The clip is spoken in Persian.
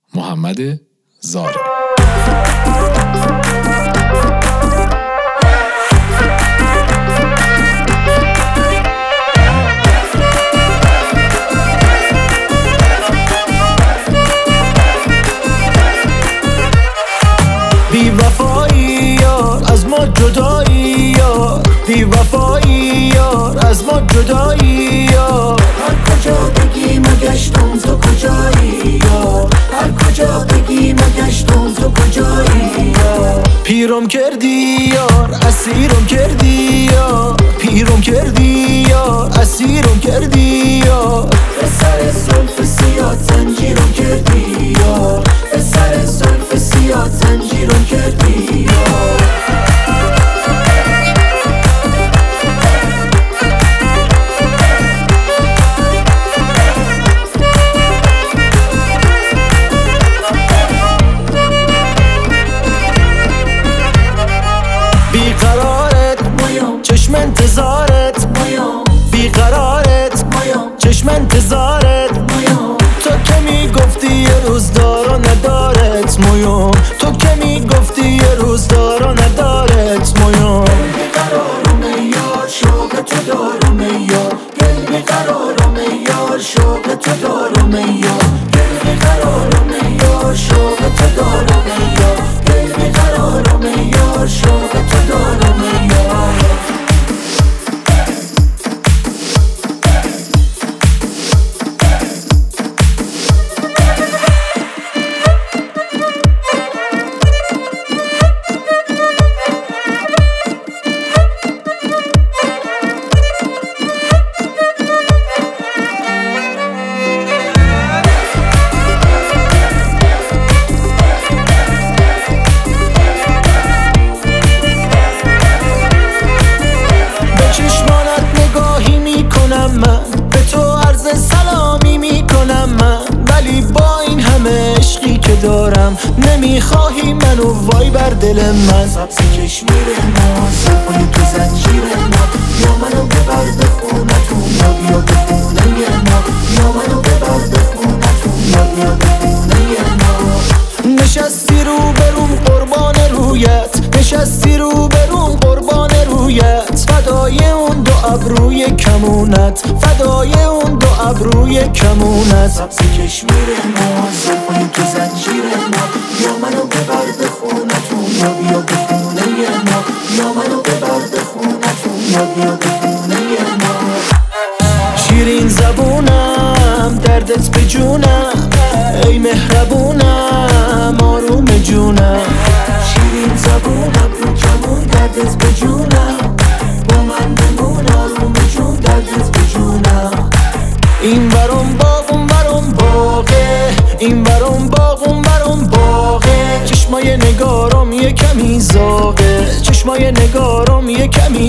محمد زارع. بی وفایی یار از ما جدایی یار، بی وفایی یار از ما جدایی یار. هر کجا بگی مگشتم تو کجایی یار، هر کجا بگی مگشتم تو کجایی یار. پیرم کردی یار اسیرم کردی یار، پیرم کردی یار اسیرم کردی یار. به سر زلف سیاه زنجیرم کردی یار، به سر زلف سیاه زنجیرم کردی یار. چشم انتظارت بیقرارت، چشم انتظارت. تو که میگفتی یه روز دار و ندارت مویوم، تو که میگفتی یه روز دار و ندارت مویوم. بیقرارم یار شوق تو دارم یار، دل بیقرارم یار شوق تو دارم یار. دل بیقرارم یار شوق تو دارم یار، دل بیقرارم یار شوق تو دارم یار. به تو عرض سلامی میکنم من، ولی با این همه عشقی که دارم نمیخواهی منو وای بر دل من. سبز کشمیر ما صفای تو زنجیر ما، یا منو ببر به خونتون یا بیا به خونه ما، یا منو ببر به خونتون یا بیا به خونه ما. نشستی رو بروم قربان رویت، نشستی رو بروم قربان رویت. فدای اون دو ابروی کمونت، فدای اون دو ابروی کمونت. سبز کشمیر ما صفای تو زنجیر ما، یا منو ببر به خونتون یا بیا به خونه ما، یا منو ببر به خونتون یا بیا به خونه ما. شیرین زبونم دردت به جونم، ای مهربونم آروم جونم. شیرین زبونم رو کمون دردت به جونم، با من بمون آروم جون دردت به جونم. این برام باغ اون برام باغه، این برام باغ اون برام باغه. چشمای نگارم یه کمی زاغه، چشمای نگارم یه کمی